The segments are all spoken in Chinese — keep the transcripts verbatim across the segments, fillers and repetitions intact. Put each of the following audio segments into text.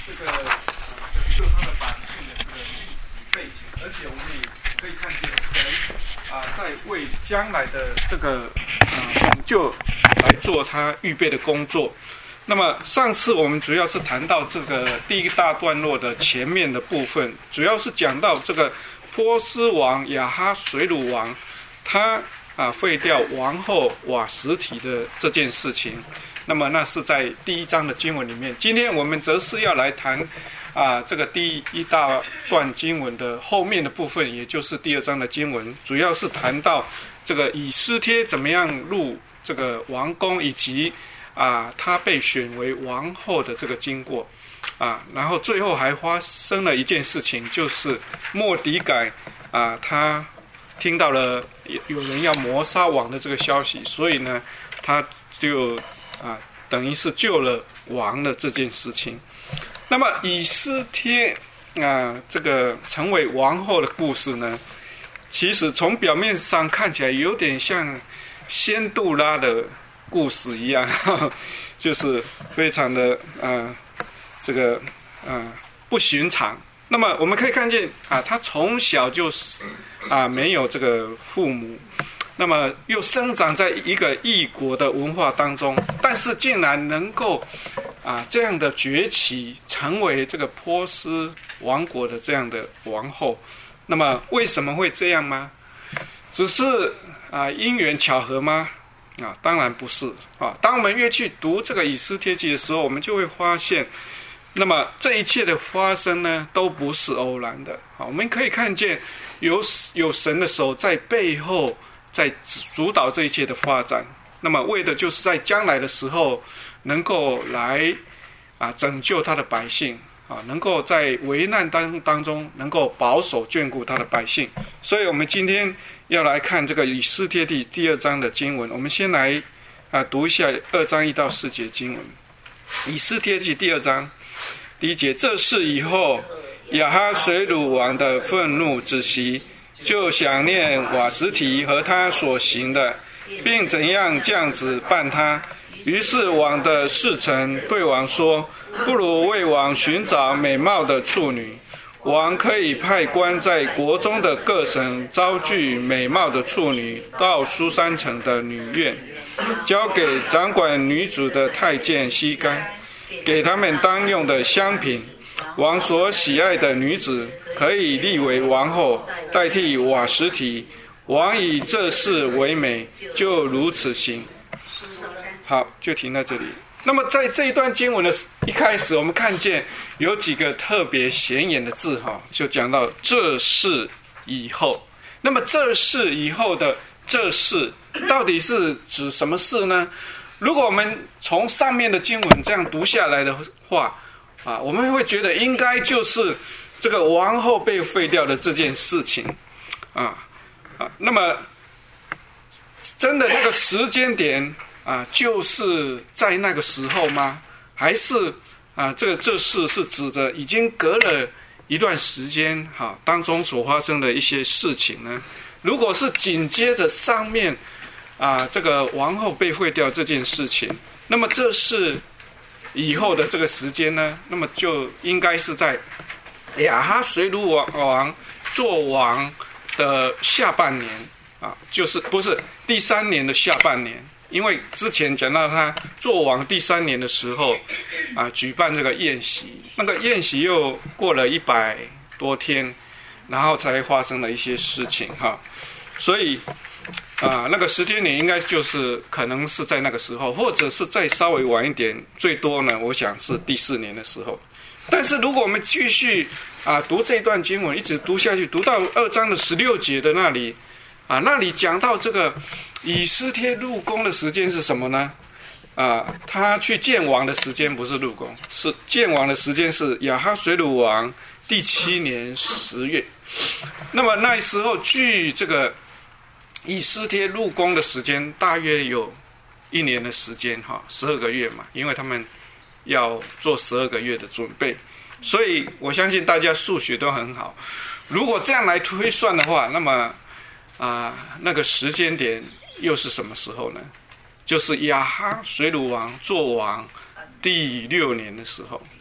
这个呃拯救他的百姓的这个历史背景，而且我们也可以看见神啊、呃、在为将来的这个呃拯救来做他预备的工作。那么上次我们主要是谈到这个第一大段落的前面的部分，主要是讲到这个波斯王亚哈水鲁王他啊废掉王后瓦实提的这件事情。那么那是在第一章的经文里面。今天我们则是要来谈啊这个第一大段经文的后面的部分，也就是第二章的经文，主要是谈到这个以斯帖怎么样入这个王宫，以及啊他被选为王后的这个经过啊。然后最后还发生了一件事情，就是末底改啊他听到了有人要谋杀王的这个消息，所以呢他就啊，等于是救了王的这件事情。那么以斯帖啊，这个成为王后的故事呢，其实从表面上看起来有点像仙杜拉的故事一样，呵呵就是非常的啊，这个啊不寻常。那么我们可以看见啊，他从小就是啊没有这个父母。那么又生长在一个异国的文化当中，但是竟然能够啊这样的崛起，成为这个波斯王国的这样的王后。那么为什么会这样吗？只是啊因缘巧合吗？啊，当然不是啊。当我们越去读这个以斯帖记的时候，我们就会发现，那么这一切的发生呢，都不是偶然的。啊，我们可以看见有有神的手在背后。在主导这一切的发展，那么为的就是在将来的时候能够来啊拯救他的百姓啊，能够在危难当当中能够保守眷顾他的百姓。所以我们今天要来看这个以斯帖记第二章的经文。我们先来啊读一下二章一到四节经文。以斯帖记第二章第一节：这事以后，亚哈水鲁王的愤怒止息，就想念瓦实提和他所行的，并怎样这样子办他。于是王的侍臣对王说：不如为王寻找美貌的处女，王可以派官在国中的各省招聚美貌的处女到书珊城的女院，交给掌管女主的太监西该，给他们当用的香品。王所喜爱的女子可以立为王后，代替瓦实提。王以这事为美，就如此行。好，就停在这里。那么在这一段经文的一开始，我们看见有几个特别显眼的字哈，就讲到这事以后。那么这事以后的这事到底是指什么事呢？如果我们从上面的经文这样读下来的话啊，我们会觉得应该就是这个王后被废掉的这件事情啊啊。那么真的那个时间点啊，就是在那个时候吗？还是啊，这个这事是指的已经隔了一段时间哈、啊、当中所发生的一些事情呢？如果是紧接着上面啊这个王后被废掉这件事情，那么这是以后的这个时间呢，那么就应该是在亚哈水鲁王做王的下半年啊，就是不是第三年的下半年，因为之前讲到他做王第三年的时候啊，举办这个宴席，那个宴席又过了一百多天，然后才发生了一些事情哈，所以啊，那个时间点应该就是可能是在那个时候，或者是再稍微晚一点，最多呢，我想是第四年的时候。但是如果我们继续啊读这段经文，一直读下去，读到二章的十六节的那里啊，那里讲到这个以斯帖入宫的时间是什么呢？啊，他去见王的时间不是入宫，是见王的时间是亚哈水鲁王第七年十月。那么那时候据这个以斯帖入宫的时间大约有一年的时间哈，十二个月嘛，因为他们要做十二个月的准备，所以我相信大家数学都很好。如果这样来推算的话，那么啊、呃，那个时间点又是什么时候呢？就是亚哈水鲁王做王第六年的时候。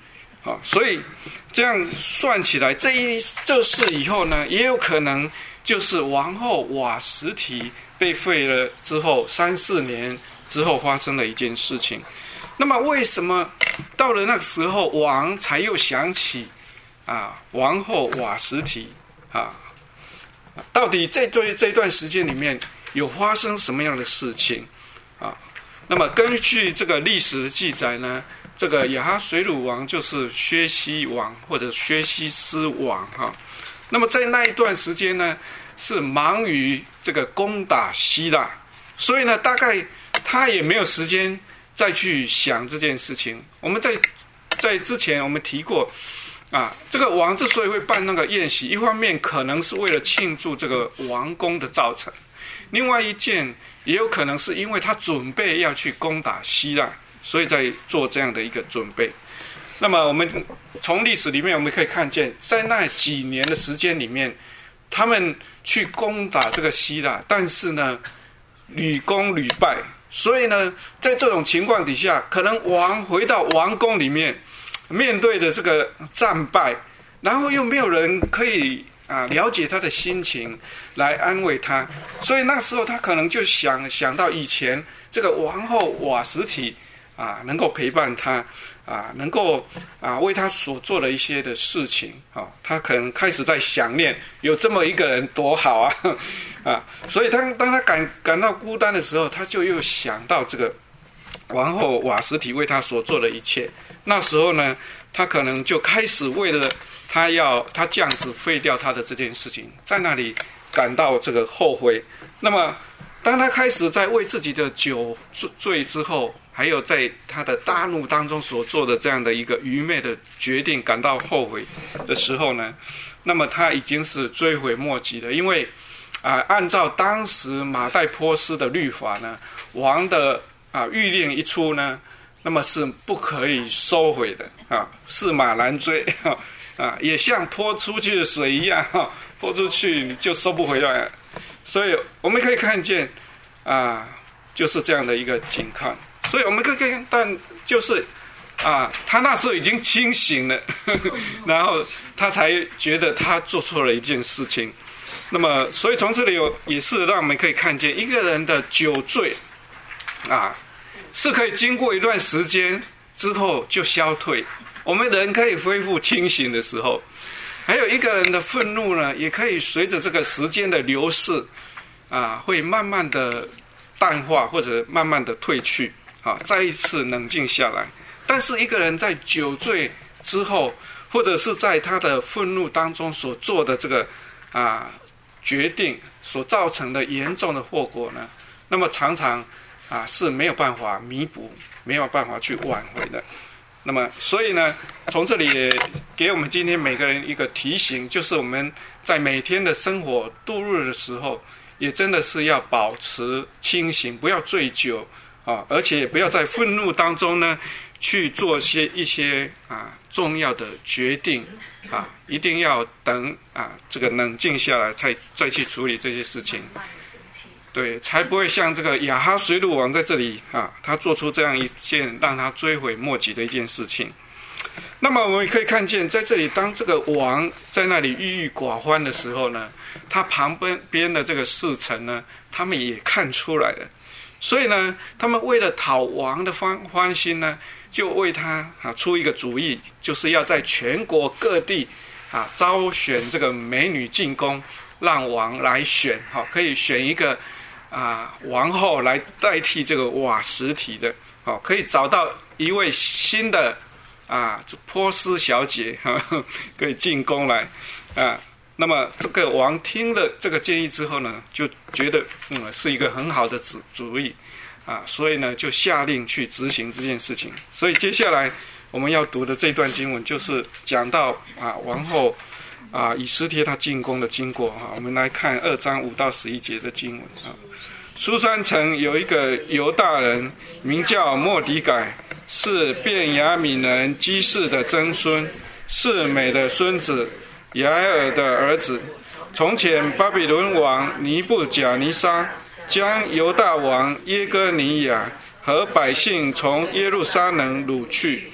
啊，所以这样算起来，这一这事以后呢，也有可能就是王后瓦实提被废了之后三四年之后发生的一件事情。那么为什么到了那个时候王才又想起啊王后瓦实提啊？到底在这这段时间里面有发生什么样的事情啊？那么根据这个历史的记载呢，这个亚哈水鲁王就是薛西王或者薛西斯王哈、啊。那么在那一段时间呢，是忙于这个攻打希腊，所以呢，大概他也没有时间再去想这件事情。我们在在之前我们提过啊，这个王之所以会办那个宴席，一方面可能是为了庆祝这个王宫的造成，另外一件也有可能是因为他准备要去攻打希腊，所以在做这样的一个准备。那么我们从历史里面我们可以看见，在那几年的时间里面，他们去攻打这个希腊，但是呢屡攻屡败，所以呢在这种情况底下，可能王回到王宫里面，面对的这个战败，然后又没有人可以啊了解他的心情来安慰他，所以那时候他可能就想想到以前这个王后瓦实提啊能够陪伴他啊，能够啊为他所做的一些的事情啊，他可能开始在想念有这么一个人多好啊啊，所以当当他感感到孤单的时候，他就又想到这个王后瓦实提为他所做的一切。那时候呢，他可能就开始为了他要他这样子废掉他的这件事情，在那里感到这个后悔。那么当他开始在为自己的酒醉之后，还有在他的大怒当中所做的这样的一个愚昧的决定感到后悔的时候呢，那么他已经是追悔莫及了。因为啊，按照当时马代波斯的律法呢，王的啊谕令一出呢，那么是不可以收回的啊，驷马难追啊，也像泼出去的水一样，泼出去你就收不回来了。所以我们可以看见啊，就是这样的一个情况。所以我们可以看，但就是啊，他那时候已经清醒了，呵呵，然后他才觉得他做错了一件事情。那么，所以从这里有也是让我们可以看见，一个人的酒醉啊，是可以经过一段时间之后就消退，我们人可以恢复清醒的时候。还有一个人的愤怒呢，也可以随着这个时间的流逝啊，会慢慢的淡化或者慢慢的退去。啊，再一次冷静下来。但是一个人在酒醉之后，或者是在他的愤怒当中所做的这个啊决定所造成的严重的后果呢，那么常常啊是没有办法弥补，没有办法去挽回的。那么所以呢，从这里也给我们今天每个人一个提醒，就是我们在每天的生活度日的时候，也真的是要保持清醒，不要醉酒。啊，而且也不要在愤怒当中呢，去做些一些啊重要的决定啊，一定要等啊这个冷静下来，才再去处理这些事情。对，才不会像这个亚哈水鲁王在这里啊，他做出这样一件让他追悔莫及的一件事情。那么我们可以看见，在这里当这个王在那里郁郁寡欢的时候呢，他旁边的这个侍臣呢，他们也看出来了。所以呢，他们为了讨王的欢欢心呢，就为他啊出一个主意，就是要在全国各地啊招选这个美女进宫，让王来选，好、啊、可以选一个啊王后来代替这个瓦实提的，好、啊、可以找到一位新的啊波斯小姐，呵呵可以进宫来啊。那么这个王听了这个建议之后呢，就觉得嗯是一个很好的主主意啊，所以呢就下令去执行这件事情。所以接下来我们要读的这段经文就是讲到啊王后啊以斯帖她进宫的经过啊。我们来看二章五到十一节的经文啊。书珊城有一个犹大人，名叫末底改，是便雅悯人基士的曾孙，是美的孙子，亚埃尔的儿子。从前巴比伦王尼布甲尼撒将犹大王耶哥尼亚和百姓从耶路撒冷掳去，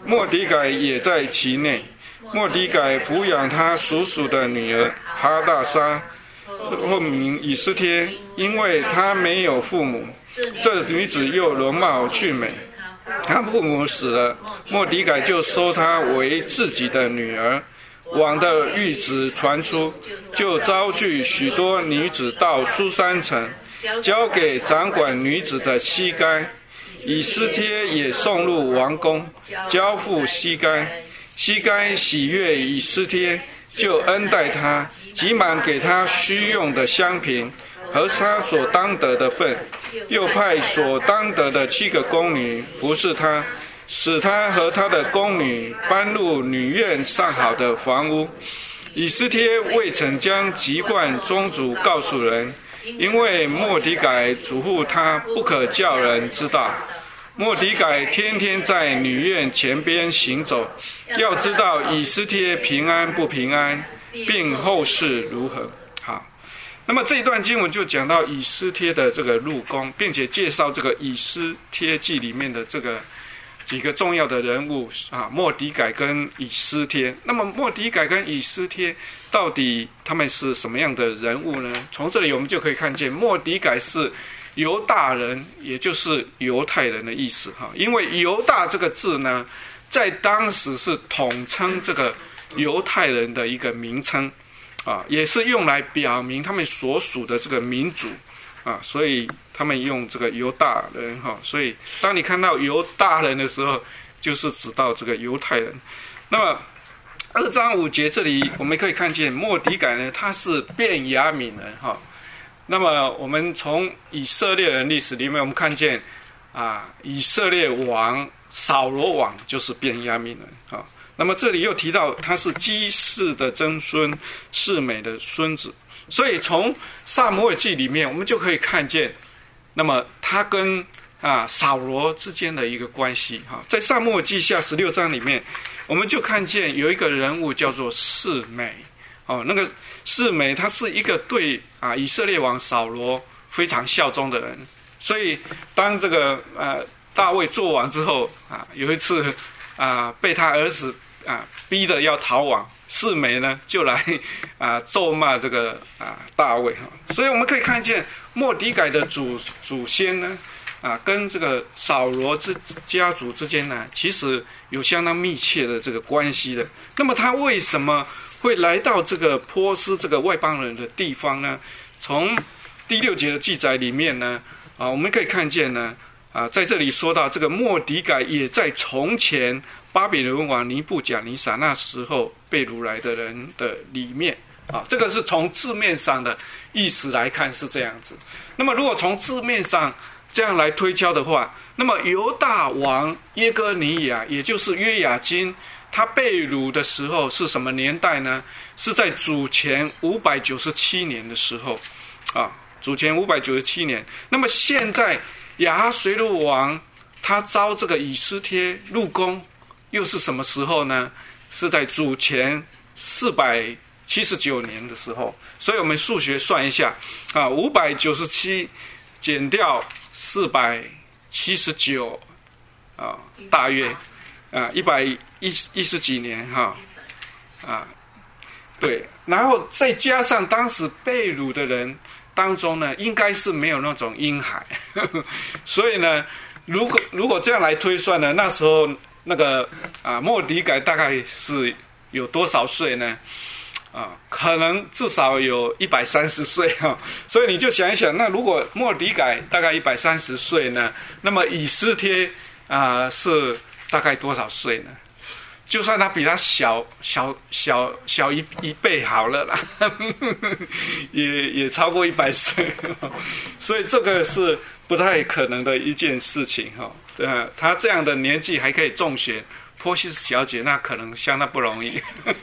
末底改也在其内。末底改抚养他叔叔的女儿哈大沙，后名以斯帖，因为他没有父母。这女子又容貌俊美，他父母死了，末底改就收她为自己的女儿。王的谕旨传出，就招聚许多女子到书珊城，交给掌管女子的西该。以斯帖也送入王宫，交付西该。西该喜悦以斯帖，就恩待他，急忙给他需用的香品和他所当得的份，又派所当得的七个宫女服侍他，使他和他的宫女搬入女院上好的房屋。以斯帖未曾将籍贯宗族告诉人，因为末底改嘱咐他不可叫人知道。末底改天天在女院前边行走，要知道以斯帖平安不平安，并后事如何。好，那么这一段经文就讲到以斯帖的这个入宫，并且介绍这个以斯帖记里面的这个几个重要的人物啊，末底改跟以斯帖。那么末底改跟以斯帖到底他们是什么样的人物呢？从这里我们就可以看见，末底改是犹大人，也就是犹太人的意思哈。因为犹大这个字呢，在当时是统称这个犹太人的一个名称啊，也是用来表明他们所属的这个民族啊，所以他们用这个犹大人哈。所以当你看到犹大人的时候，就是指到这个犹太人。那么二章五节这里我们可以看见，末底改呢，他是便雅悯人哈。那么我们从以色列人历史里面，我们看见啊，以色列王扫罗王就是便雅悯人啊。那么这里又提到他是基士的曾孙，示每的孙子，所以从撒母耳记里面我们就可以看见，那么他跟啊扫罗之间的一个关系哈。在撒母耳记下十六章里面，我们就看见有一个人物叫做示每。哦，那个示每他是一个对啊以色列王扫罗非常效忠的人，所以当这个呃大卫做王之后啊，有一次啊被他儿子啊逼得要逃亡，示每呢就来啊咒骂这个啊大卫哈。所以我们可以看见末底改的祖祖先呢啊跟这个扫罗之家族之间呢，其实有相当密切的这个关系的。那么他为什么会来到这个波斯这个外邦人的地方呢？从第六节的记载里面呢，啊，我们可以看见呢，啊，在这里说到这个末底改也在从前巴比伦王尼布甲尼撒那时候被掳来的人的里面，啊，这个是从字面上的意思来看是这样子。那么如果从字面上这样来推敲的话，那么犹大王耶哥尼亚，也就是约雅斤，他被掳的时候是什么年代呢？是在主前五百九十七年的时候啊，主前五百九十七年。那么现在亚哈随鲁王他召这个以斯帖入宫，又是什么时候呢？是在主前四百七十九年的时候。所以我们数学算一下啊，五百九十七减掉四百七十九啊，大约啊一百一一十几年哈啊，对，然后再加上当时被掳的人当中呢，应该是没有那种婴孩，呵呵，所以呢，如果如果这样来推算呢，那时候那个啊末底改大概是有多少岁呢？啊，可能至少有一百三十岁哈，所以你就想一想，那如果末底改大概一百三十岁呢，那么以斯帖啊是大概多少岁呢？就算他比他小小小小一一倍好了啦，也也超过一百岁，所以这个是不太可能的一件事情哈。呃，他这样的年纪还可以中选波西小姐，那可能相当不容易。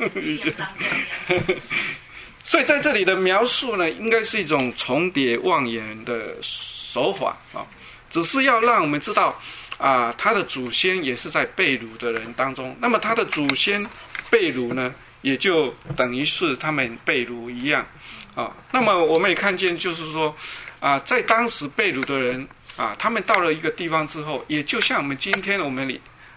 所以在这里的描述呢，应该是一种重叠妄言的手法啊，只是要让我们知道啊，他的祖先也是在被掳的人当中。那么他的祖先被掳呢，也就等于是他们被掳一样啊。那么我们也看见，就是说啊，在当时被掳的人啊，他们到了一个地方之后，也就像我们今天我们里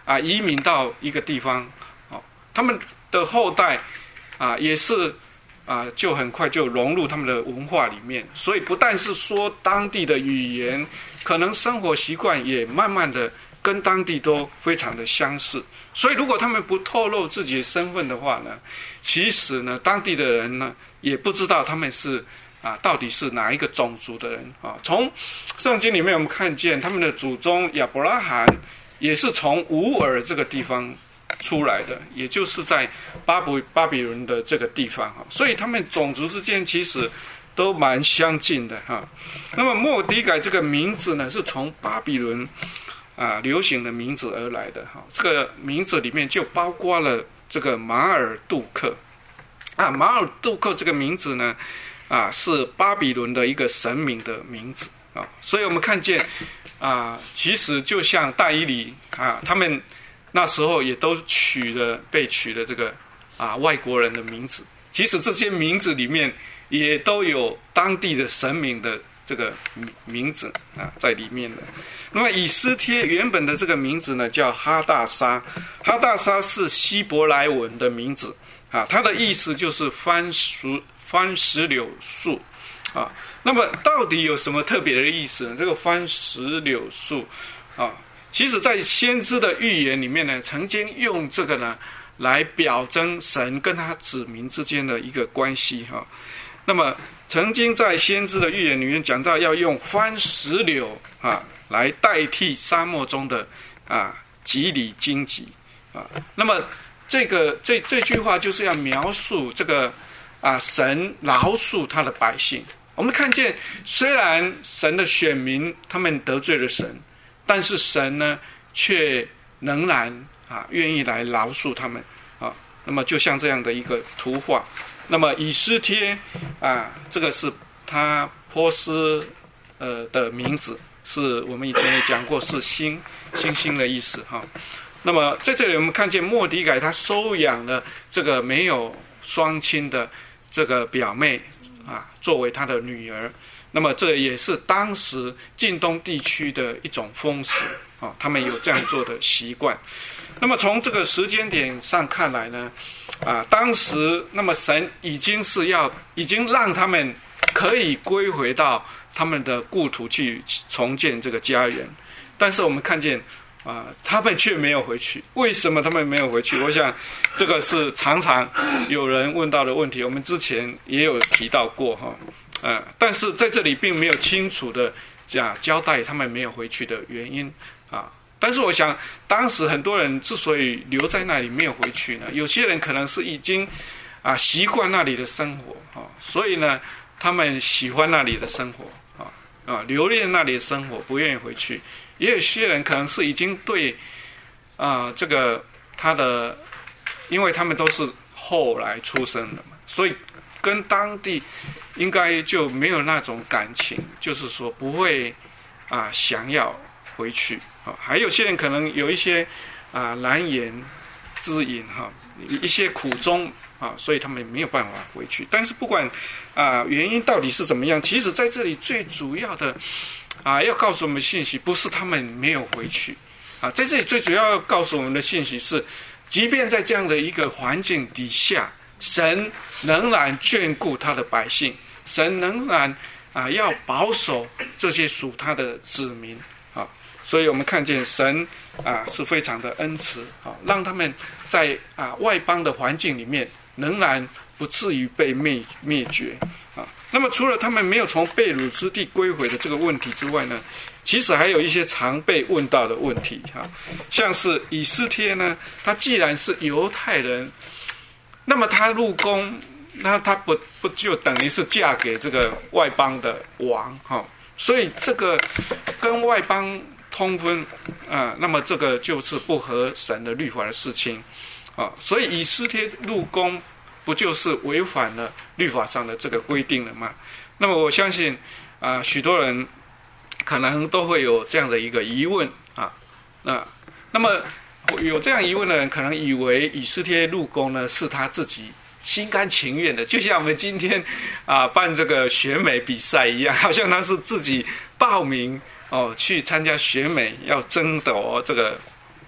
啊移民到一个地方，哦，他们的后代啊也是啊就很快就融入他们的文化里面，所以不但是说当地的语言，可能生活习惯也慢慢的跟当地都非常的相似。所以如果他们不透露自己的身份的话呢，其实呢当地的人呢也不知道他们是啊到底是哪一个种族的人啊。从圣经里面我们看见他们的祖宗亚伯拉罕也是从乌尔这个地方出来的，也就是在巴比巴比伦的这个地方哈，所以他们种族之间其实都蛮相近的哈。那么末底改这个名字呢是从巴比伦啊，流行的名字而来的哈，这个名字里面就包括了这个马尔杜克啊，马尔杜克这个名字呢啊是巴比伦的一个神明的名字啊，所以我们看见啊，其实就像大以里啊，他们那时候也都取了被取了这个啊外国人的名字，其实这些名字里面也都有当地的神明的这个名字啊在里面的。那么以斯帖原本的这个名字呢叫哈大沙，哈大沙是希伯来文的名字啊，它的意思就是番石番石榴树啊。那么到底有什么特别的意思呢？这个番石榴树啊，其实在先知的预言里面呢，曾经用这个呢来表征神跟他子民之间的一个关系哈。那么曾经在先知的预言里面讲到要用番石榴啊来代替沙漠中的啊吉里荆棘啊。那么这个这这句话就是要描述这个啊神饶恕他的百姓。我们看见虽然神的选民他们得罪了神，但是神呢却仍然啊愿意来饶恕他们啊。那么就像这样的一个图画。那么以斯帖啊，这个是他波斯呃的名字，是我们以前也讲过是星星星的意思哈。那么在这里我们看见末底改他收养了这个没有双亲的这个表妹啊作为他的女儿。那么这也是当时近东地区的一种风俗啊，他们有这样做的习惯。那么从这个时间点上看来呢，啊，当时那么神已经是要已经让他们可以归回到他们的故土去重建这个家园，但是我们看见啊，他们却没有回去。为什么他们没有回去？我想这个是常常有人问到的问题，我们之前也有提到过哈，呃，但是在这里并没有清楚的讲交代他们没有回去的原因啊。但是我想当时很多人之所以留在那里没有回去呢，有些人可能是已经啊习惯那里的生活啊，所以呢他们喜欢那里的生活啊啊留恋那里的生活，不愿意回去。也有些人可能是已经对啊这个他的，因为他们都是后来出生的嘛，所以跟当地应该就没有那种感情，就是说不会啊想要回去啊。还有些人可能有一些啊难言之隐哈，一些苦衷啊，所以他们没有办法回去。但是不管啊原因到底是怎么样，其实在这里最主要的啊要告诉我们信息，不是他们没有回去啊，在这里最主要要告诉我们的信息是，即便在这样的一个环境底下，神仍然眷顾他的百姓，神仍然啊要保守这些属他的子民啊。所以我们看见神啊是非常的恩慈啊，让他们在啊外邦的环境里面仍然不至于被灭灭绝啊。那么除了他们没有从被掳之地归回的这个问题之外呢，其实还有一些常被问到的问题哈，像是以斯帖呢，他既然是犹太人，那么他入宫，那他不不就等于是嫁给这个外邦的王哈？所以这个跟外邦通婚啊，那么这个就是不合神的律法的事情啊。所以以斯帖入宫，不就是违反了律法上的这个规定了吗？那么我相信啊，许多人可能都会有这样的一个疑问啊。那那么有这样疑问的人，可能以为以斯帖入宫呢是他自己心甘情愿的，就像我们今天啊办这个选美比赛一样，好像他是自己报名哦去参加选美，要争夺这个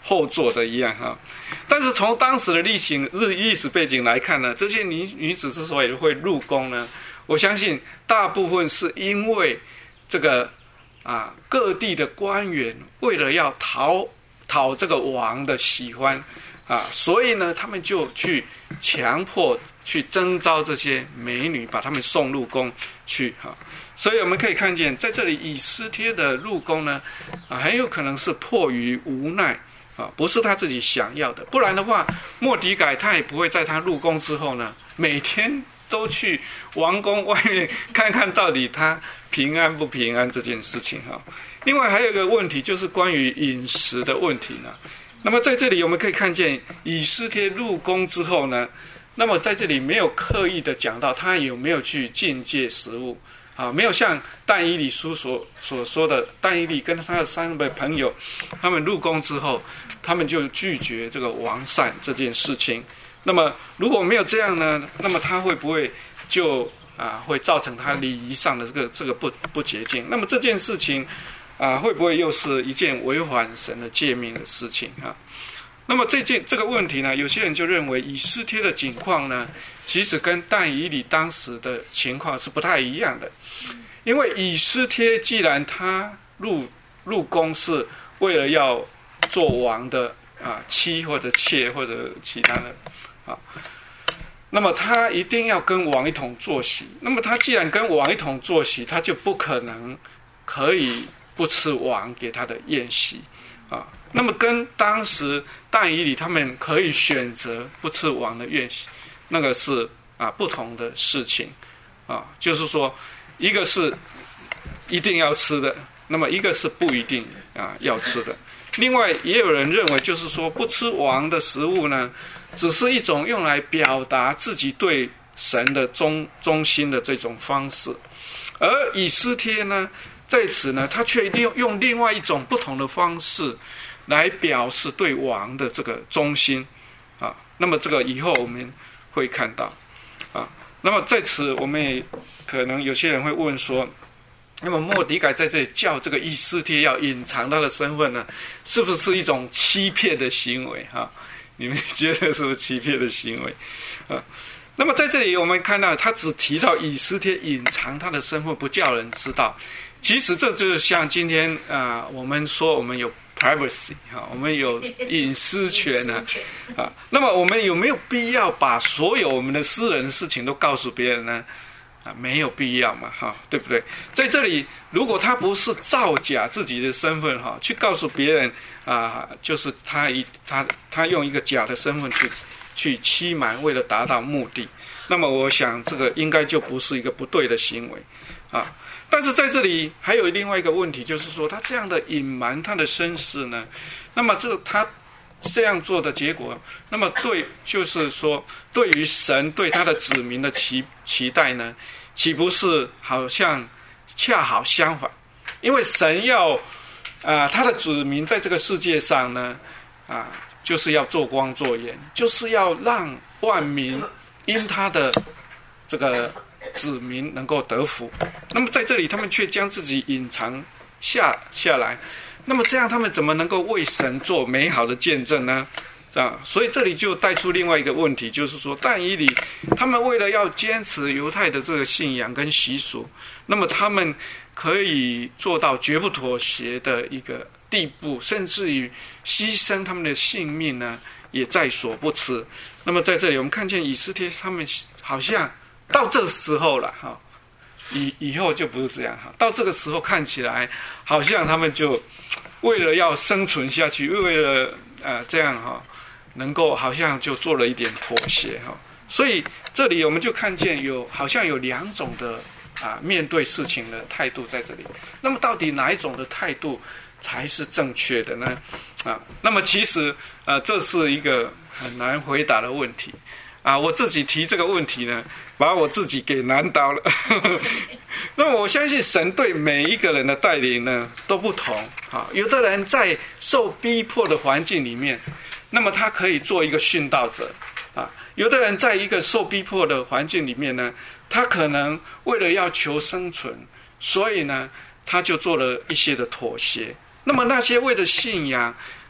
后座的一样哈。但是从当时的历史历史背景来看呢，这些女女子之所以会入宫呢，我相信大部分是因为这个啊各地的官员为了要讨讨这个王的喜欢啊，所以呢他们就去强迫去征召这些美女，把她们送入宫去哈。所以我们可以看见，在这里以斯帖的入宫呢，啊很有可能是迫于无奈。啊，不是他自己想要的，不然的话，末底改他也不会在他入宫之后呢，每天都去王宫外面看看到底他平安不平安这件事情哈。另外还有一个问题就是关于饮食的问题呢。那么在这里我们可以看见，以斯帖入宫之后呢，那么在这里没有刻意的讲到他有没有去禁戒食物。啊，没有像但以理书所所说的，但以理跟他的三位朋友，他们入宫之后，他们就拒绝这个王膳这件事情。那么如果没有这样呢，那么他会不会就啊会造成他礼仪上的这个这个不不洁净？那么这件事情啊会不会又是一件违反神的诫命的事情啊？那么这件这个问题呢，有些人就认为以斯帖的情况呢，其实跟但以理当时的情况是不太一样的。因为以斯帖既然他入入宫是为了要做王的啊妻或者妾或者其他的啊，那么他一定要跟王一同坐席。那么他既然跟王一同坐席，他就不可能可以不吃王给他的宴席啊。那么跟当时但以理他们可以选择不吃王的宴席，那个是啊不同的事情啊，就是说一个是一定要吃的，那么一个是不一定啊要吃的。另外也有人认为，就是说不吃王的食物呢，只是一种用来表达自己对神的忠忠心的这种方式，而以斯帖呢，在此呢，他却用用另外一种不同的方式来表示对王的这个忠心啊。那么这个以后我们会看到啊。那么在此我们也可能有些人会问说，那么末底改在这里叫这个以斯帖要隐藏他的身份呢，是不是一种欺骗的行为啊？你们觉得是不是欺骗的行为啊？那么在这里我们看到他只提到以斯帖隐藏他的身份，不叫人知道。其实这就是像今天啊、呃，我们说我们有 privacy 哈，我们有隐私权呢啊。那么我们有没有必要把所有我们的私人事情都告诉别人呢？啊，没有必要嘛哈，对不对？在这里，如果他不是造假自己的身份哈，去告诉别人啊，就是他一他他用一个假的身份去去欺瞒，为了达到目的，那么我想这个应该就不是一个不对的行为啊。但是在这里还有另外一个问题，就是说他这样的隐瞒他的身世呢，那么这他这样做的结果，那么对，就是说对于神对他的子民的期期待呢，岂不是好像恰好相反？因为神要啊、呃、他的子民在这个世界上呢啊、呃，就是要做光做盐，就是要让万民因他的这个子民能够得福。那么在这里他们却将自己隐藏下下来，那么这样他们怎么能够为神做美好的见证呢？这样，所以这里就带出另外一个问题，就是说但以理他们为了要坚持犹太的这个信仰跟习俗，那么他们可以做到绝不妥协的一个地步，甚至于牺牲他们的性命呢，也在所不辞。那么在这里我们看见以斯帖他们好像到这时候了哈，以以后就不是这样哈。到这个时候看起来，好像他们就为了要生存下去，为了呃这样哈，能够好像就做了一点妥协哈。所以这里我们就看见有好像有两种的啊面对事情的态度在这里。那么到底哪一种的态度才是正确的呢？啊，那么其实呃这是一个很难回答的问题。啊，我自己提这个问题呢，把我自己给难倒了。那么我相信神对每一个人的带领呢都不同啊。有的人在受逼迫的环境里面，那么他可以做一个殉道者啊。有的人在一个受逼迫的环境里面呢，他可能为了要求生存，所以呢他就做了一些的妥协。那么那些为了信仰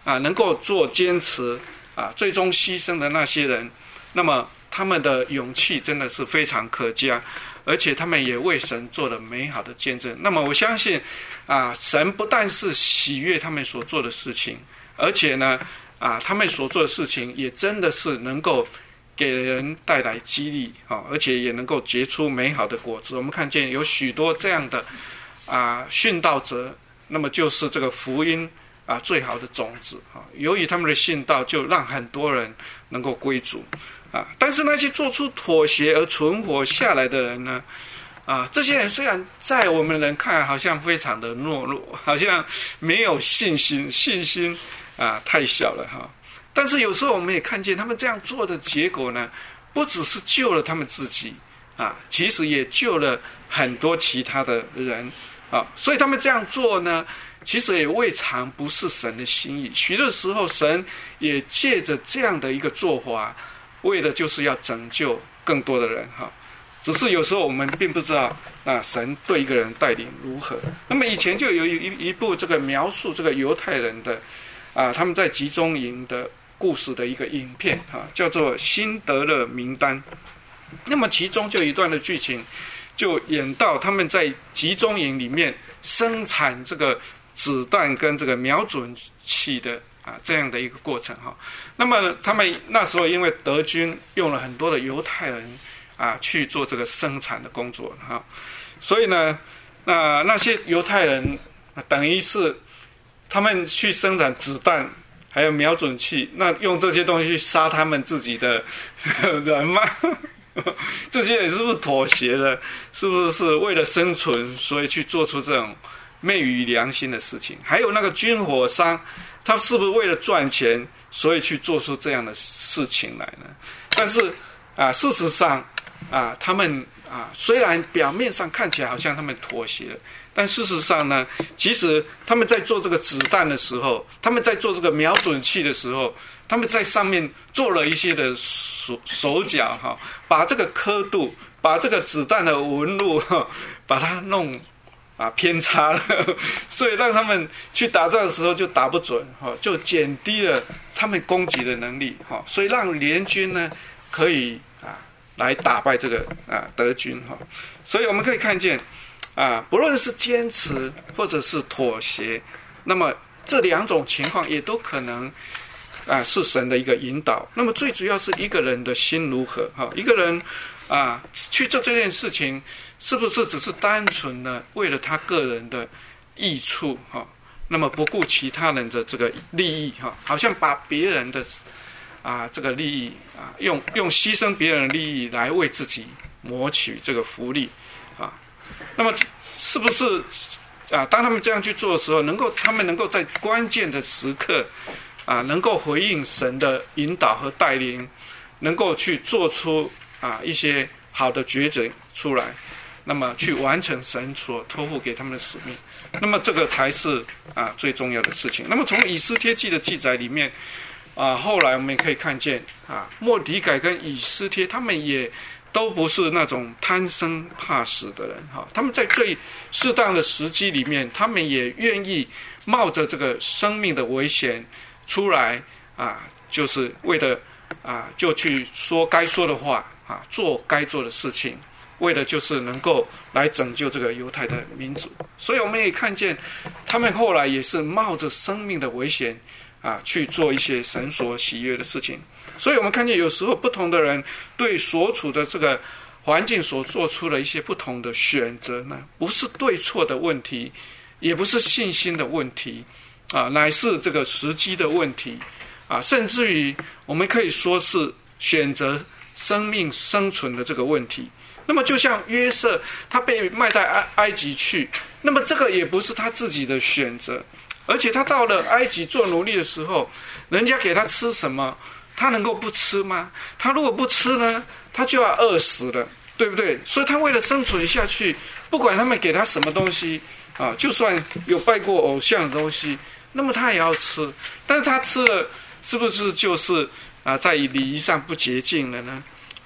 啊能够做坚持啊最终牺牲的那些人，那么他们的勇气真的是非常可嘉，而且他们也为神做了美好的见证。那么我相信啊，神不但是喜悦他们所做的事情，而且呢啊他们所做的事情也真的是能够给人带来激励啊，而且也能够结出美好的果子。我们看见有许多这样的啊殉道者，那么就是这个福音啊最好的种子啊。由于他们的信道，就让很多人能够归主啊。但是那些做出妥协而存活下来的人呢？啊，这些人虽然在我们人看好像非常的懦弱，好像没有信心，信心啊太小了哈。但是有时候我们也看见他们这样做的结果呢，不只是救了他们自己啊，其实也救了很多其他的人啊。所以他们这样做呢，其实也未尝不是神的心意。许多时候神也借着这样的一个做法，为的就是要拯救更多的人哈。只是有时候我们并不知道啊，神对一个人带领如何。那么以前就有一一部这个描述这个犹太人的啊，他们在集中营的故事的一个影片啊，叫做《辛德勒名单》。那么其中就有一段的剧情，就演到他们在集中营里面生产这个子弹跟这个瞄准器的啊这样的一个过程哈。那么他们那时候因为德军用了很多的犹太人啊去做这个生产的工作哈，所以呢，那那些犹太人等于是他们去生产子弹还有瞄准器，那用这些东西去杀他们自己的人吗？这些人是不是妥协了？是不是为了生存，所以去做出这种昧于良心的事情？还有那个军火商，他是不是为了赚钱，所以去做出这样的事情来呢？但是啊，事实上啊，他们啊，虽然表面上看起来好像他们妥协了，但事实上呢，其实他们在做这个子弹的时候，他们在做这个瞄准器的时候，他们在上面做了一些的手手脚哈，把这个刻度，把这个子弹的纹路哈，把它弄啊偏差了，所以让他们去打仗的时候就打不准哈，就减低了他们攻击的能力哈，所以让联军呢可以啊来打败这个啊德军哈。所以我们可以看见啊，不论是坚持或者是妥协，那么这两种情况也都可能啊是神的一个引导。那么最主要是一个人的心如何哈，一个人啊去做这件事情，是不是只是单纯的为了他个人的益处哈？那么不顾其他人的这个利益哈，好像把别人的啊这个利益啊用用牺牲别人的利益来为自己谋取这个福利啊。那么是不是啊？当他们这样去做的时候，能够他们能够在关键的时刻啊，能够回应神的引导和带领，能够去做出啊一些好的抉择出来，那么去完成神所托付给他们的使命，那么这个才是啊最重要的事情。那么从以斯帖记的记载里面啊，后来我们也可以看见啊，末底改跟以斯帖他们也都不是那种贪生怕死的人哈，他们在最适当的时机里面，他们也愿意冒着这个生命的危险出来啊，就是为了啊，就去说该说的话啊，做该做的事情，为的就是能够来拯救这个犹太的民族。所以我们也看见，他们后来也是冒着生命的危险啊，去做一些神所喜悦的事情。所以我们看见有时候不同的人对所处的这个环境所做出的一些不同的选择呢，不是对错的问题，也不是信心的问题啊，乃是这个时机的问题啊，甚至于我们可以说是选择生命生存的这个问题。那么就像约瑟他被卖到埃埃及去，那么这个也不是他自己的选择，而且他到了埃及做奴隶的时候，人家给他吃什么，他能够不吃吗？他如果不吃呢，他就要饿死了，对不对？所以他为了生存下去，不管他们给他什么东西啊，就算有拜过偶像的东西，那么他也要吃。但是他吃了，是不是就是啊，在礼仪上不洁净了呢？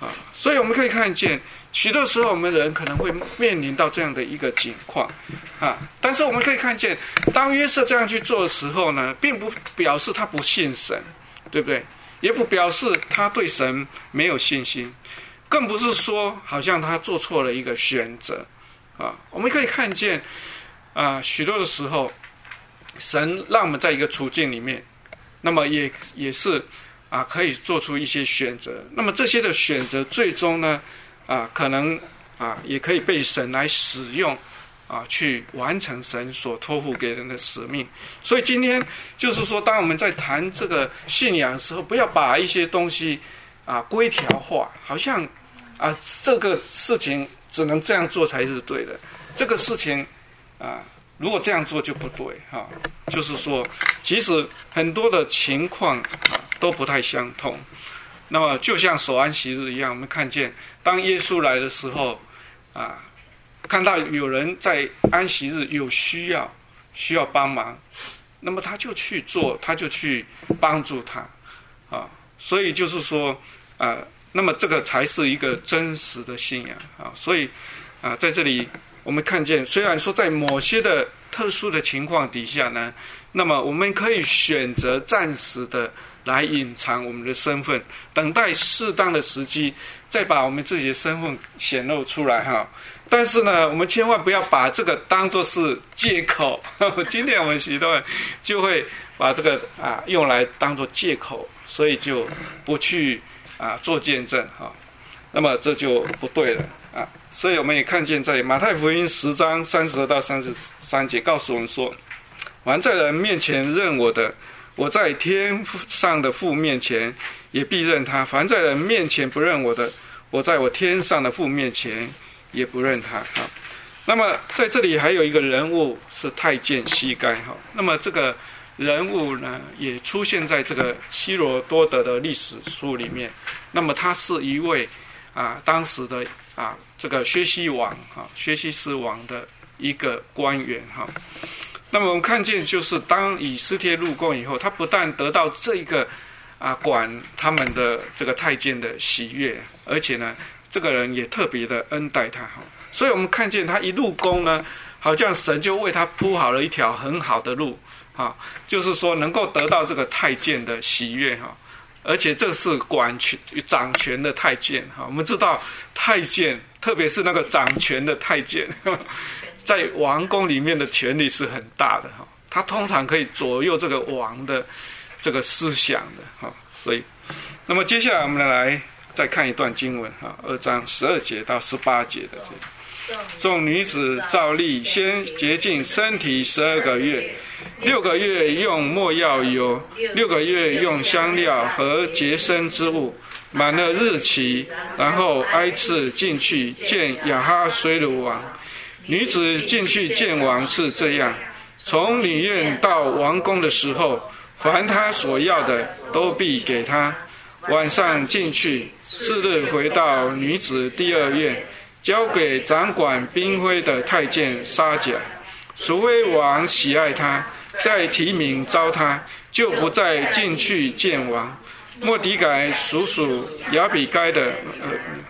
啊，所以我们可以看见，许多时候我们人可能会面临到这样的一个境况啊。但是我们可以看见，当约瑟这样去做的时候呢，并不表示他不信神，对不对？也不表示他对神没有信心，更不是说好像他做错了一个选择啊。我们可以看见啊，许多的时候，神让我们在一个处境里面，那么也也是。啊，可以做出一些选择。那么这些的选择，最终呢，啊，可能啊，也可以被神来使用，啊，去完成神所托付给人的使命。所以今天就是说，当我们在谈这个信仰的时候，不要把一些东西啊规条化，好像啊这个事情只能这样做才是对的，这个事情啊如果这样做就不对哈、啊。就是说，其实很多的情况啊。都不太相同。那么就像守安息日一样，我们看见当耶稣来的时候啊，看到有人在安息日有需要需要帮忙，那么他就去做，他就去帮助他啊。所以就是说啊，那么这个才是一个真实的信仰啊。所以啊，在这里我们看见，虽然说在某些的特殊的情况底下呢，那么我们可以选择暂时的来隐藏我们的身份，等待适当的时机，再把我们自己的身份显露出来哈。但是呢，我们千万不要把这个当作是借口。今天我们许多人就会把这个啊用来当作借口，所以就不去啊做见证哈。那么这就不对了啊。所以我们也看见在马太福音十章三十二到三十三节告诉我们说，凡在人面前认我的，我在天上的父面前也必认他；凡在人面前不认我的，我在我天上的父面前也不认他。哈，那么在这里还有一个人物是太监西该哈。那么这个人物呢，也出现在这个希罗多德的历史书里面。那么他是一位啊，当时的啊这个薛西王哈，薛西斯王的一个官员哈。那么我们看见，就是当以斯帖入宫以后，他不但得到这个啊管他们的这个太监的喜悦，而且呢，这个人也特别的恩待他哈。所以我们看见他一入宫呢，好像神就为他铺好了一条很好的路啊，就是说能够得到这个太监的喜悦哈。而且这是管权掌权的太监哈。我们知道太监，特别是那个掌权的太监，在王宫里面的权力是很大的哈，他通常可以左右这个王的这个思想的哈。所以，那么接下来我们来再看一段经文哈，二章十二节到十八节的这里。众女子照例先洁净身体十二个月，六个月用没药油，六个月用香料和洁身之物，满了日期，然后挨次进去见亚哈水鲁王。女子进去见王是这样：从女院到王宫的时候，凡她所要的都必给她。晚上进去，次日回到女子第二院，交给掌管兵徽的太监沙甲。除非王喜爱他，再提名召他，就不再进去见王。末底改叔叔亚比该的呃，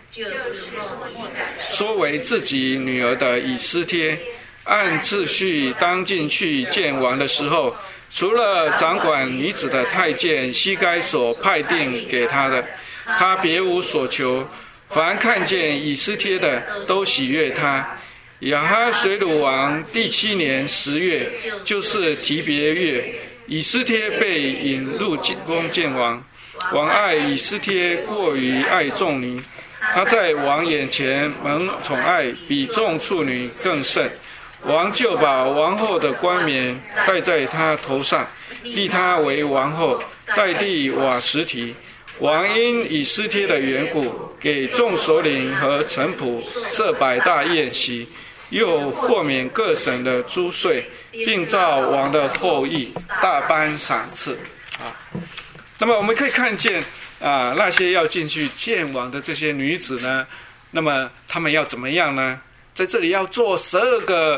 说为自己女儿的以斯帖，按次序当进去见王的时候，除了掌管女子的太监西该所派定给他的，他别无所求。凡看见以斯帖的，都喜悦他。亚哈水鲁王第七年十月，就是提别月，以斯帖被引入宫见王。王爱以斯帖过于爱众女，他在王眼前蒙宠爱，比众处女更甚。王就把王后的冠冕戴在他头上，立他为王后，代替瓦实提。王因以斯帖的缘故，给众首领和臣仆设百大宴席，又豁免各省的租税，并照王的后裔大颁赏赐。啊，那么我们可以看见啊，那些要进去见王的这些女子呢，那么她们要怎么样呢？在这里要做十二个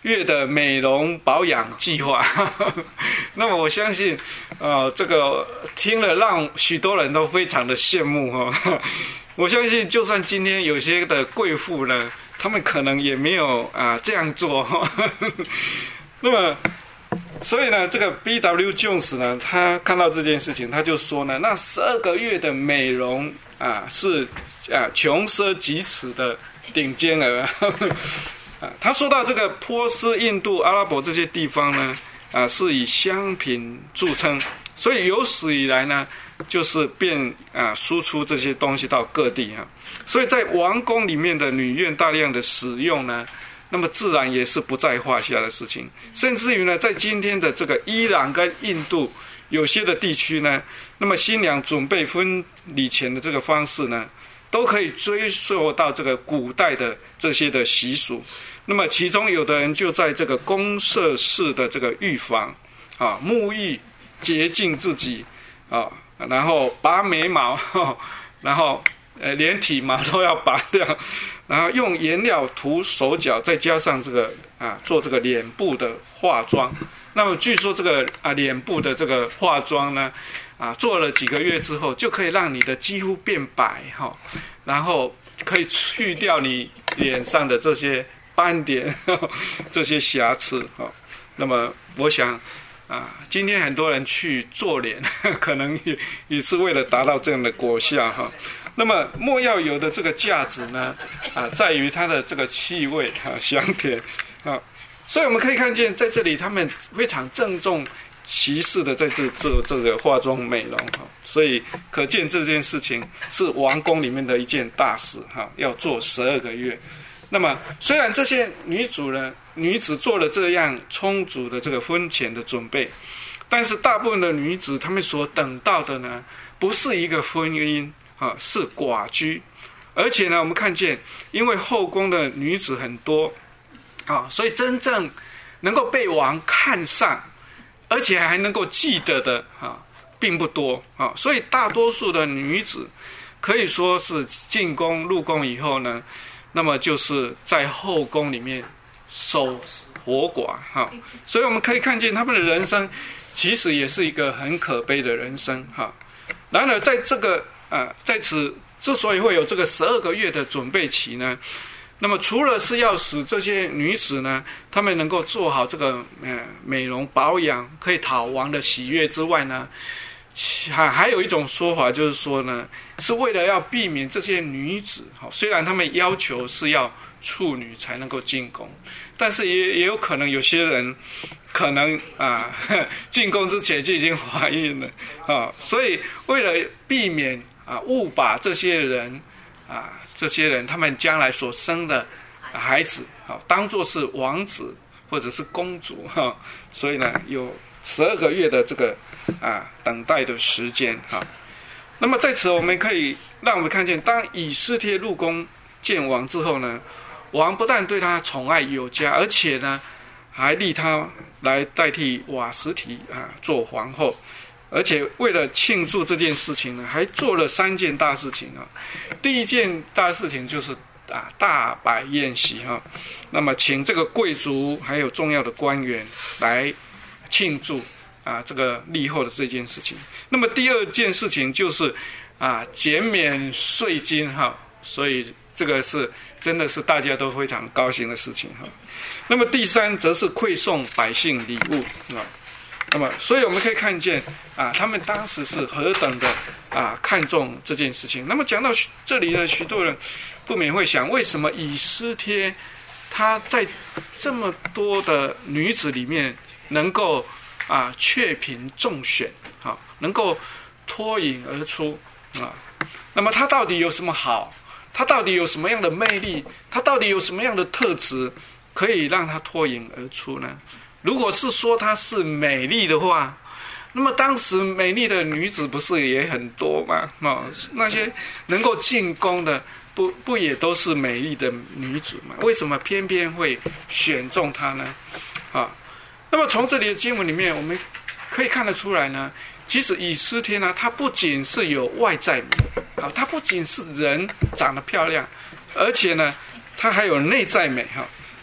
月的美容保养计划。那么我相信，呃，这个听了让许多人都非常的羡慕哈。我相信，就算今天有些的贵妇呢，他们可能也没有啊、呃、这样做。那么，所以呢，这个 B W Jones 呢，他看到这件事情，他就说呢，那十二个月的美容啊，是啊穷奢极侈的顶尖额。啊，他说到这个波斯、印度、阿拉伯这些地方呢，啊是以香品著称，所以有史以来呢，就是便啊输出这些东西到各地啊，所以在王宫里面的女院大量的使用呢，那么自然也是不在话下的事情。甚至于呢，在今天的这个伊朗跟印度有些的地区呢，那么新娘准备婚礼前的这个方式呢，都可以追溯到这个古代的这些的习俗。那么其中有的人就在这个公设式的这个浴房啊，沐浴洁净自己啊，然后拔眉毛，然后呃连体毛都要拔掉，然后用颜料涂手脚，再加上这个啊做这个脸部的化妆。那么据说这个啊脸部的这个化妆呢，啊做了几个月之后，就可以让你的肌肤变白哈，然后可以去掉你脸上的这些斑点，这些瑕疵哈。那么我想啊，今天很多人去做脸，可能也也是为了达到这样的果效哈。那么没药油的这个价值呢，啊，在于它的这个气味啊，香甜啊，所以我们可以看见，在这里他们非常郑重其事的在这做这个化妆美容哈，所以可见这件事情是王宫里面的一件大事哈，要做十二个月。那么虽然这些女主呢，女子做了这样充足的这个婚前的准备，但是大部分的女子她们所等到的呢，不是一个婚姻啊，是寡居。而且呢，我们看见，因为后宫的女子很多啊，所以真正能够被王看上，而且还能够记得的啊，并不多啊。所以大多数的女子可以说是进宫入宫以后呢，那么就是在后宫里面守活寡哈，所以我们可以看见他们的人生其实也是一个很可悲的人生哈。然而在这个啊，在此之所以会有这个十二个月的准备期呢，那么除了是要使这些女子呢，她们能够做好这个呃美容保养，可以讨王的喜悦之外呢，还还有一种说法就是说呢，是为了要避免这些女子，虽然她们要求是要处女才能够进宫，但是也也有可能有些人可能啊进宫之前就已经怀孕了啊，所以为了避免啊误把这些人啊这些人他们将来所生的孩子啊当作是王子或者是公主哈、啊，所以呢有十二个月的这个啊等待的时间哈、啊。那么在此我们可以让我们看见，当以斯帖入宫见王之后呢，王不但对他宠爱有加，而且呢还立他来代替瓦实提啊做皇后，而且为了庆祝这件事情呢，还做了三件大事情啊。第一件大事情就是啊大摆宴席哈、啊，那么请这个贵族还有重要的官员来庆祝啊这个立后的这件事情。那么第二件事情就是啊减免税金哈、啊，所以这个是真的是大家都非常高兴的事情哈。那么第三则是馈送百姓礼物啊。那么所以我们可以看见啊，他们当时是何等的啊看重这件事情。那么讲到这里呢，许多人不免会想，为什么以斯帖他在这么多的女子里面能够啊雀屏中选啊，能够脱颖而出啊？那么他到底有什么好？他到底有什么样的魅力？他到底有什么样的特质可以让他脱颖而出呢？如果是说她是美丽的话，那么当时美丽的女子不是也很多吗？哦，那些能够进宫的不不也都是美丽的女子吗？为什么偏偏会选中她呢？啊，那么从这里的经文里面，我们可以看得出来呢，其实以斯帖呢，她不仅是有外在美啊，她不仅是人长得漂亮，而且呢，她还有内在美哈。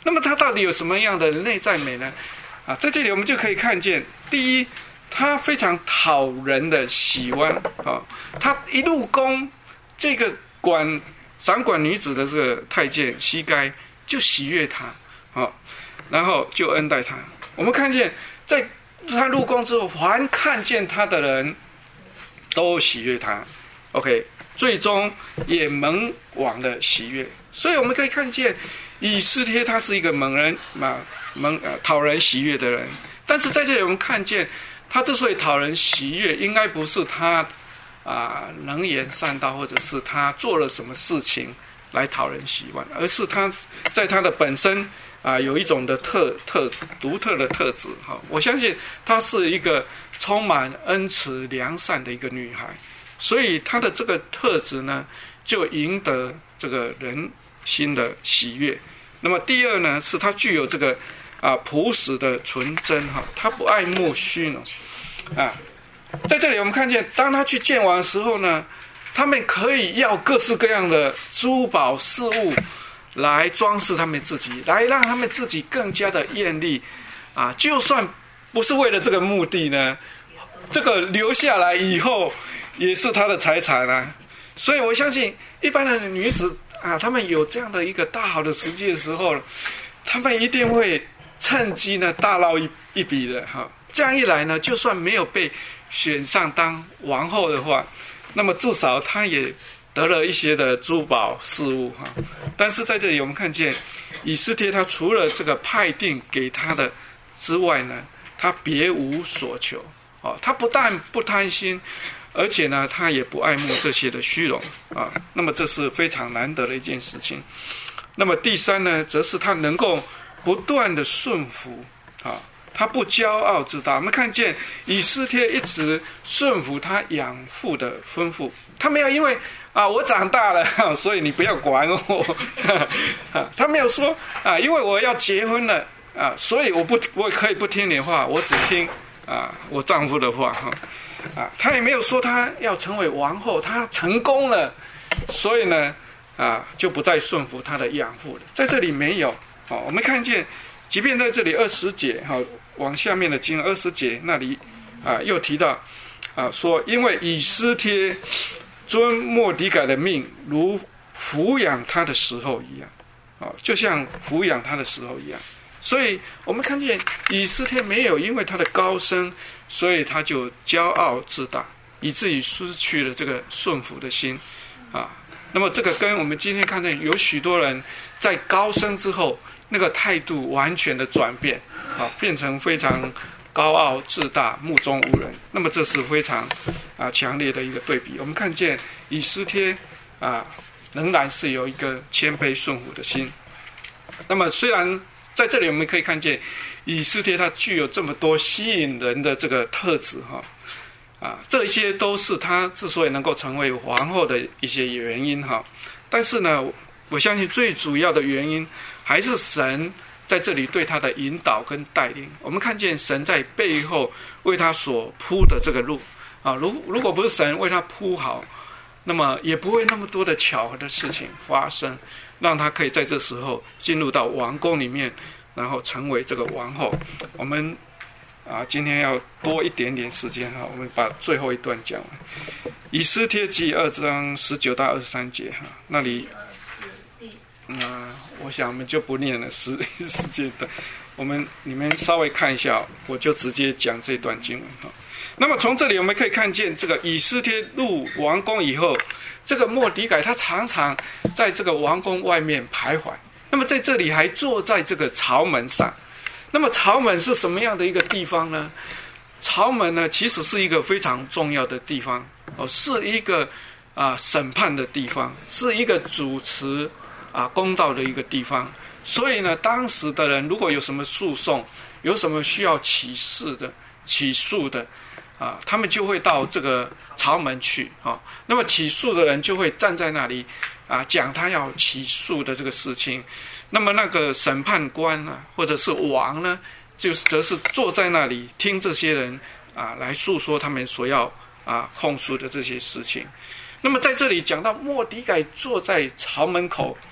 那么他到底有什么样的内在美呢？啊，在这里我们就可以看见，第一，他非常讨人的喜欢啊，他一入宫，这个管掌管女子的这个太监西该就喜悦他啊，然后就恩待他。我们看见，在他入宫之后，凡看见他的人都喜悦他 ，OK， 最终也蒙王的喜悦。所以我们可以看见，以斯帖他是一个蒙人嘛蒙呃讨人喜悦的人，但是在这里我们看见，他之所以讨人喜悦，应该不是他啊能言善道，或者是他做了什么事情来讨人喜欢，而是他在他的本身啊有一种的特特独特的特质哈。我相信她是一个充满恩慈良善的一个女孩，所以她的这个特质呢，就赢得这个人心的喜悦。那么第二呢，是她具有这个啊朴实的纯真哈，她不爱慕虚荣啊。在这里我们看见，当她去见王的时候呢，他们可以要各式各样的珠宝饰物来装饰他们自己，来让他们自己更加的艳丽啊。就算不是为了这个目的呢，这个留下来以后也是他的财产啊。所以我相信一般的女子啊，她们有这样的一个大好的时机的时候，她们一定会趁机呢大捞一一笔的哈。这样一来呢，就算没有被选上当王后的话，那么至少她也得了一些的珠宝饰物哈。但是在这里我们看见，以斯帖他除了这个派定给他的之外呢，他别无所求哦。他不但不贪心，而且呢，他也不爱慕这些的虚荣啊。那么这是非常难得的一件事情。那么第三呢，则是他能够不断的顺服啊。他不骄傲自大，我们看见以斯帖一直顺服他养父的吩咐，他没有因为啊我长大了，所以你不要管我，他没有说啊因为我要结婚了啊，所以我不我可以不听你的话，我只听啊我丈夫的话哈啊，他也没有说他要成为王后，他成功了，所以呢啊就不再顺服他的养父了，在这里没有啊，我们看见。即便在这里二十节哈，往下面的经二十节那里啊，又提到啊说，因为以斯帖遵末底改的命，如抚养他的时候一样啊，就像抚养他的时候一样。所以我们看见以斯帖没有因为他的高升，所以他就骄傲自大，以至于失去了这个顺服的心啊。那么这个跟我们今天看见有许多人在高升之后，那个态度完全的转变，啊，变成非常高傲自大、目中无人。那么这是非常啊强烈的一个对比。我们看见以斯帖啊，仍然是有一个谦卑顺服的心。那么虽然在这里我们可以看见以斯帖他具有这么多吸引人的这个特质哈，啊，这些都是他之所以能够成为皇后的一些原因哈。但是呢，我相信最主要的原因还是神在这里对他的引导跟带领。我们看见神在背后为他所铺的这个路啊，如如果不是神为他铺好，那么也不会那么多的巧合的事情发生，让他可以在这时候进入到王宫里面，然后成为这个王后。我们啊，今天要多一点点时间哈，我们把最后一段讲完。以斯帖记二章十九到二十三节哈，那里。啊、呃，我想我们就不念了时时间的，我们你们稍微看一下，我就直接讲这段经文哈。那么从这里我们可以看见，这个以斯帖入王宫以后，这个末底改他常常在这个王宫外面徘徊。那么在这里还坐在这个朝门上。那么朝门是什么样的一个地方呢？朝门呢，其实是一个非常重要的地方哦，是一个啊、呃、审判的地方，是一个主持。啊，公道的一个地方，所以呢，当时的人如果有什么诉讼，有什么需要起事的、起诉的，啊，他们就会到这个朝门去啊。那么起诉的人就会站在那里啊，讲他要起诉的这个事情。那么那个审判官啊，或者是王呢，就是则是坐在那里听这些人啊来诉说他们所要啊控诉的这些事情。那么在这里讲到末底改坐在朝门口。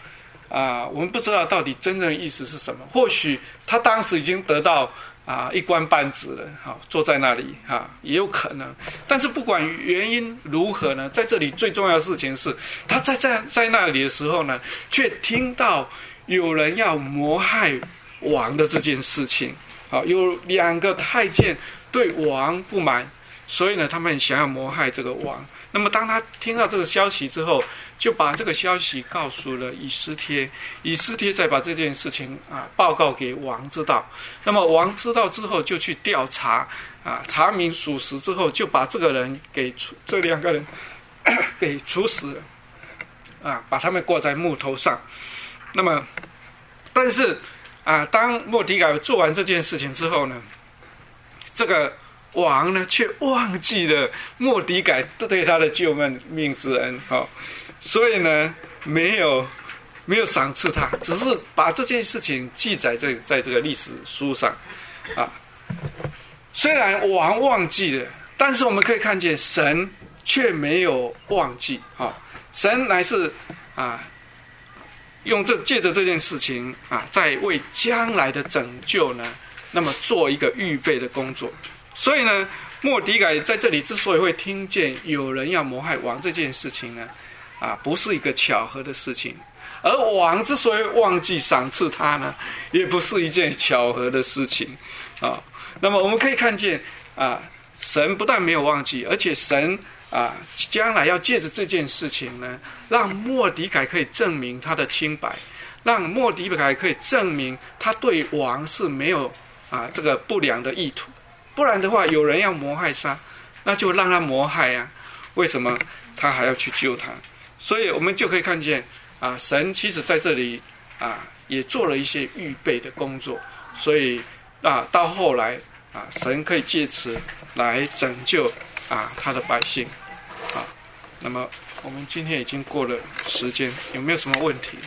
啊，我们不知道到底真正的意思是什么。或许他当时已经得到啊一官半职了，好，坐在那里哈，也有可能。但是不管原因如何呢，在这里最重要的事情是，他在在在那里的时候呢，却听到有人要谋害王的这件事情。好，有两个太监对王不满，所以呢，他们想要谋害这个王。那么当他听到这个消息之后，就把这个消息告诉了以斯帖，以斯帖再把这件事情啊报告给王知道。那么王知道之后，就去调查啊，查明属实之后，就把这个人给处这两个人给处死了，啊，把他们挂在木头上。那么，但是啊，当末底改做完这件事情之后呢，这个王呢，却忘记了末底改对他的救命之恩，哦，所以呢，没有没有赏赐他，只是把这件事情记载在在这个历史书上，啊，虽然王忘记了，但是我们可以看见神却没有忘记，啊，神乃是啊，用这借着这件事情啊，在为将来的拯救呢，那么做一个预备的工作。所以呢，末底改在这里之所以会听见有人要谋害王这件事情呢，啊，不是一个巧合的事情；而王之所以忘记赏赐他呢，也不是一件巧合的事情啊。那么我们可以看见啊，神不但没有忘记，而且神啊，将来要借着这件事情呢，让末底改可以证明他的清白，让末底改可以证明他对王是没有啊这个不良的意图。不然的话，有人要谋害他，那就让他谋害啊！为什么他还要去救他？所以我们就可以看见啊，神其实在这里啊，也做了一些预备的工作。所以啊，到后来啊，神可以借此来拯救啊他的百姓啊。那么我们今天已经过了时间，有没有什么问题？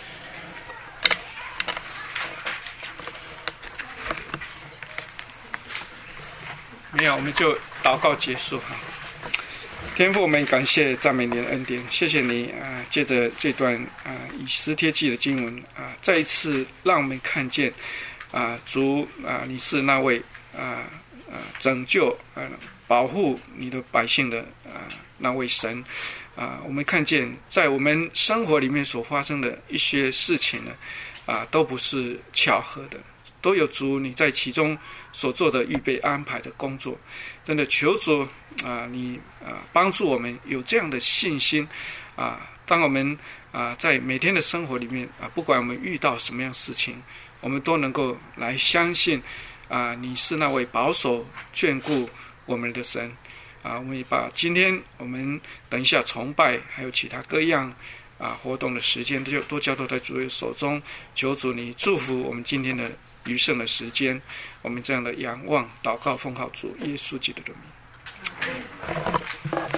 没有，我们就祷告结束哈。天父，我们感谢赞美你的恩典，谢谢你啊！借着这段啊以斯帖记的经文啊，再一次让我们看见啊，主啊，你是那位啊啊拯救啊保护你的百姓的啊那位神啊。我们看见在我们生活里面所发生的一些事情呢，啊，都不是巧合的。都有主你在其中所做的预备安排的工作，真的求主啊，你啊帮助我们有这样的信心啊。当我们啊在每天的生活里面啊，不管我们遇到什么样的事情，我们都能够来相信啊，你是那位保守眷顾我们的神啊。我们也把今天我们等一下崇拜还有其他各样啊活动的时间都都交托在主的手中，求主你祝福我们今天的余剩的时间，我们这样的仰望祷告奉靠主耶稣基督的名。